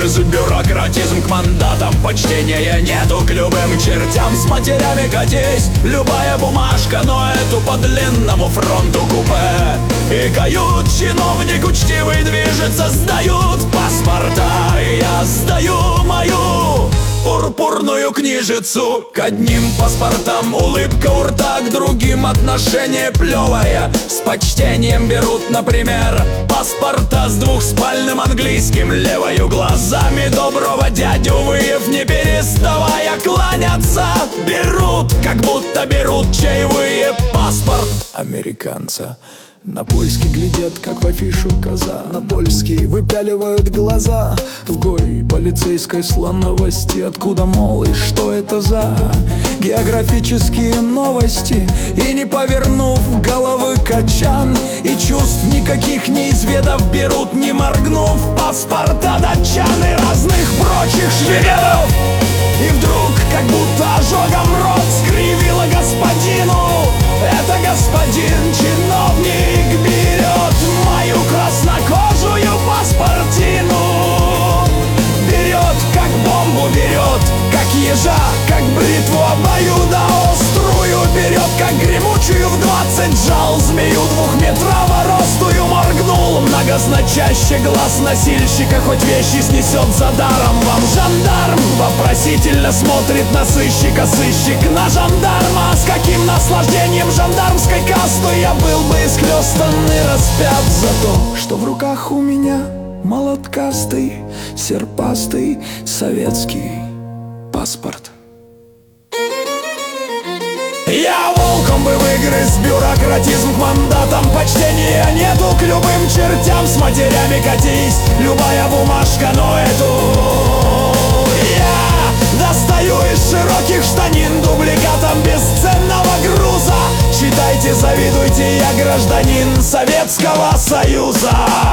выгрыз бюрократизм к мандатам. Почтения нету к любым чертям. С матерями катись, любая бумажка, но эту по длинному фронту купе. И кают чиновник учтивый движется, сдают паспорта. И я сдаю мою пурпурную книжицу. К одним паспортам улыбка у рта, к другим отношение плевое. С почтением берут, например, паспорта с двухспальным английским. Левою глазами доброго дядю выев, не переставая кланяться, берут, как будто берут чаевые. Паспорт американца. На польский глядят, как в афишу коза. На польский выпяливают глаза. Тугой полицейской слоновости. Откуда, мол, и что это за географические новости? И не повернув головы качан, и чувств никаких не изведав, берут, не моргнув, паспорта датчан и разных прочих шведов. И вдруг, как будто ожогом рот скривило господину, это господин чиновник берет мою краснокожую паспортину. Берет, как бомбу берет, как ежа, как бритву обоюдоострую. Берет, как гремучую в 20 жал змею двухметрово-ростую. Моргнул многозначаще глаз носильщика, хоть вещи снесет за даром. Вам жандарм вопросительно смотрит на сыщика. Сыщик на жандарма. С каким наслаждением жандармской кастой я был бы исхлёстан и распят за то, что в руках у меня молоткастый, серпастый советский паспорт. Я волком бы выгрыз бюрократизм к мандатам. Почтения нету к любым чертям. С матерями катись, любая бумажка, но эту я достаю из широких штанин дубликатом бесценного груза. Читайте, завидуйте, я гражданин Советского Союза.